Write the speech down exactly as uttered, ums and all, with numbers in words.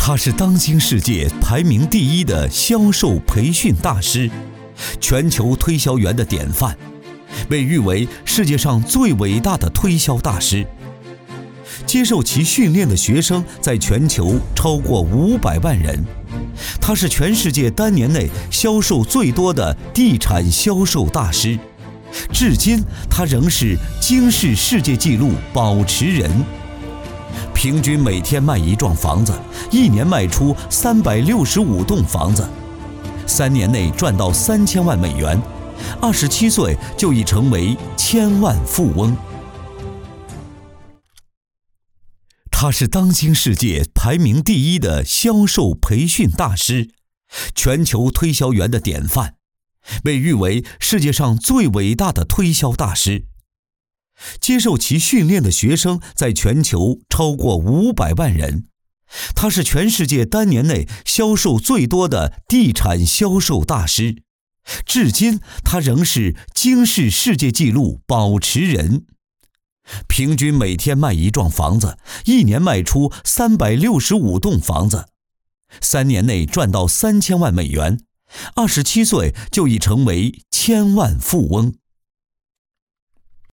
他是当今世界排名第一的销售培训大师，全球推销员的典范，被誉为世界上最伟大的推销大师。接受其训练的学生在全球超过五百万人。他是全世界单年内销售最多的地产销售大师，至今他仍是惊世世界纪录保持人。平均每天卖一幢房子，一年卖出三百六十五栋房子，三年内赚到三千万美元，二十七岁就已成为千万富翁。他是当今世界排名第一的销售培训大师，全球推销员的典范，被誉为世界上最伟大的推销大师。接受其训练的学生在全球超过五百万人。他是全世界单年内销售最多的地产销售大师，至今他仍是惊世世界纪录保持人。平均每天卖一幢房子，一年卖出三百六十五栋房子，三年内赚到三千万美元，二十七岁就已成为千万富翁。